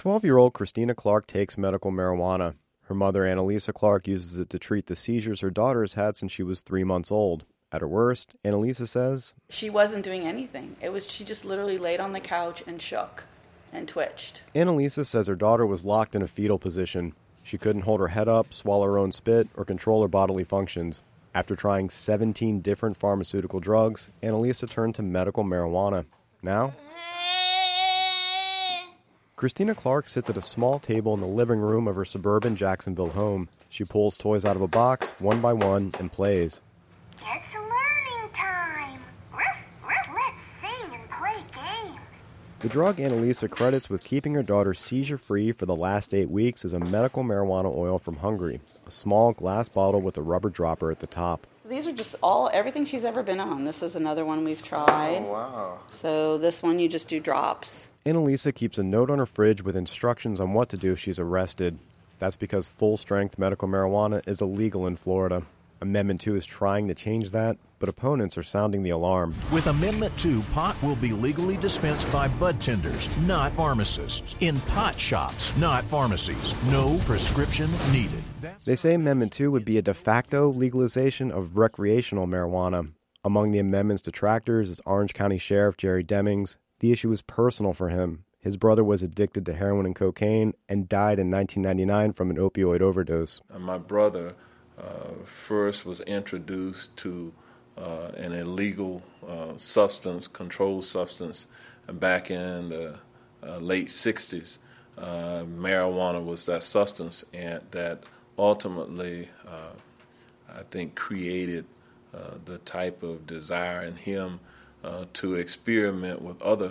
12-year-old Christina Clark takes medical marijuana. Her mother, Annalisa Clark, uses it to treat the seizures her daughter has had since she was 3 months old. At her worst, Annalisa says, she wasn't doing anything. She just literally laid on the couch and shook and twitched. Annalisa says her daughter was locked in a fetal position. She couldn't hold her head up, swallow her own spit, or control her bodily functions. After trying 17 different pharmaceutical drugs, Annalisa turned to medical marijuana. Now, Christina Clark sits at a small table in the living room of her suburban Jacksonville home. She pulls toys out of a box, one by one, and plays. It's learning time. Let's sing and play games. The drug Annalisa credits with keeping her daughter seizure-free for the last 8 weeks is a medical marijuana oil from Hungary, a small glass bottle with a rubber dropper at the top. These are just everything she's ever been on. This is another one we've tried. Oh, wow. So this one you just do drops. Annalisa keeps a note on her fridge with instructions on what to do if she's arrested. That's because full-strength medical marijuana is illegal in Florida. Amendment 2 is trying to change that, but opponents are sounding the alarm. With Amendment 2, pot will be legally dispensed by bud tenders, not pharmacists. In pot shops, not pharmacies. No prescription needed. They say Amendment 2 would be a de facto legalization of recreational marijuana. Among the amendment's detractors is Orange County Sheriff Jerry Demings. The issue is personal for him. His brother was addicted to heroin and cocaine and died in 1999 from an opioid overdose. My brother first was introduced to an illegal controlled substance, back in the late 60s. Marijuana was that substance, and that ultimately, I think, created the type of desire in him to experiment with other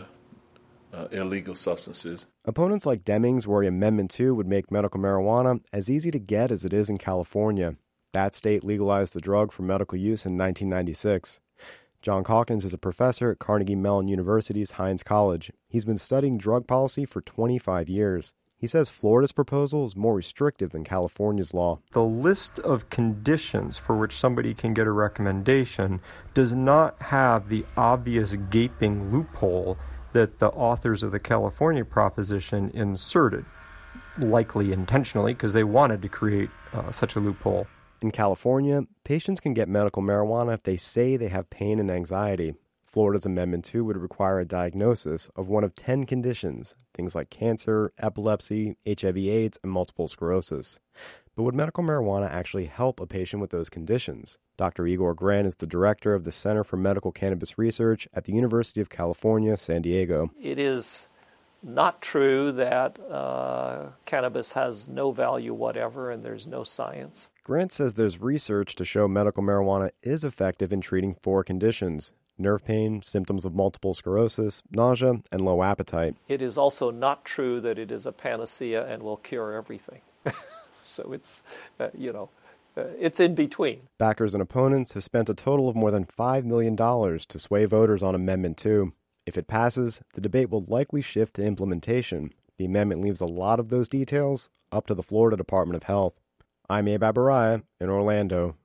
illegal substances. Opponents like Demings worry Amendment 2 would make medical marijuana as easy to get as it is in California. That state legalized the drug for medical use in 1996. John Calkins is a professor at Carnegie Mellon University's Heinz College. He's been studying drug policy for 25 years. He says Florida's proposal is more restrictive than California's law. The list of conditions for which somebody can get a recommendation does not have the obvious gaping loophole that the authors of the California proposition inserted, likely intentionally because they wanted to create such a loophole. In California, patients can get medical marijuana if they say they have pain and anxiety. Florida's Amendment 2 would require a diagnosis of one of 10 conditions, things like cancer, epilepsy, HIV/AIDS, and multiple sclerosis. But would medical marijuana actually help a patient with those conditions? Dr. Igor Grant is the director of the Center for Medical Cannabis Research at the University of California, San Diego. It is not true that cannabis has no value whatever and there's no science. Grant says there's research to show medical marijuana is effective in treating 4 conditions: nerve pain, symptoms of multiple sclerosis, nausea, and low appetite. It is also not true that it is a panacea and will cure everything. So it's, it's in between. Backers and opponents have spent a total of more than $5 million to sway voters on Amendment 2. If it passes, the debate will likely shift to implementation. The amendment leaves a lot of those details up to the Florida Department of Health. I'm Abe Abaraya in Orlando.